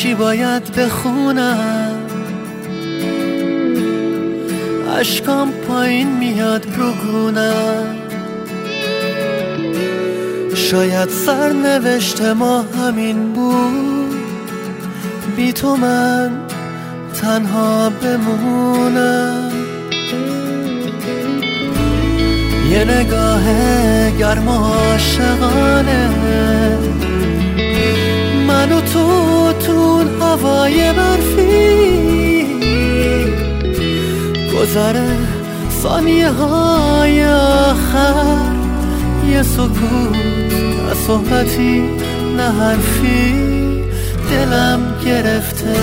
چی باید بخونم؟ اشکام پایین میاد رو گونم. شاید سرنوشت ما همین بود، بی تو من تنها بمونم. یه نگاه گرم و عاشقانه، من و تو هوای برفی، گذره ثانیه های آخر، یه سکوت نه صحبتی نه حرفی، دلم گرفته.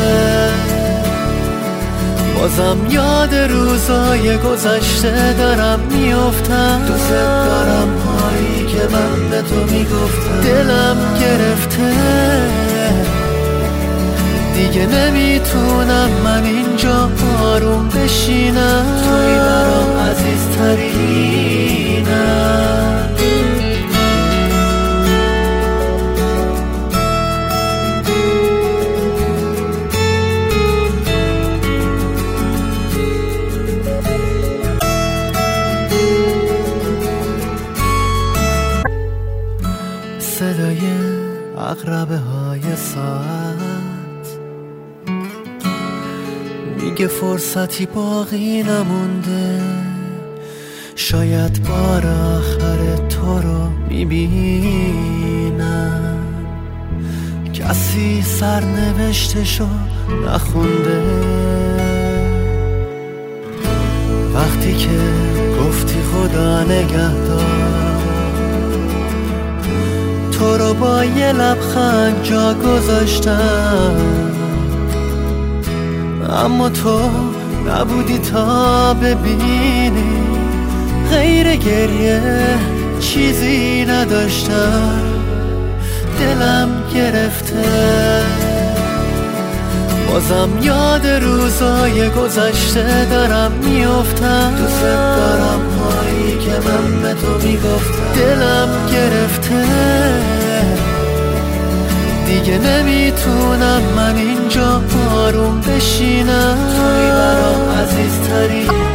بازم یاد روزای گذشته دارم میافتم، دوست دارم هایی که من به تو میگفتم. دلم گرفته دیگه، نمیتونم من اینجا آروم بشینم. توی برام عزیزترینم. صدای عقربه های ساعت میگه فرصتی باقی نمونده، شاید بار آخر تو رو میبینم. کسی سرنوشتشو نخونده، وقتی که گفتی خدا نگهدار، تو رو با یه لبخند جا گذاشتم، اما تو نبودی تا ببینی. غیر گریه چیزی نداشتم، دلم گرفته. بازم یاد روزای گذشته دارم میافتم، دوست دارم هایی که من به تو میگفتم. دلم گرفته دیگه، نمیتونم من اینجا آروم بشینم. توی برام عزیزترین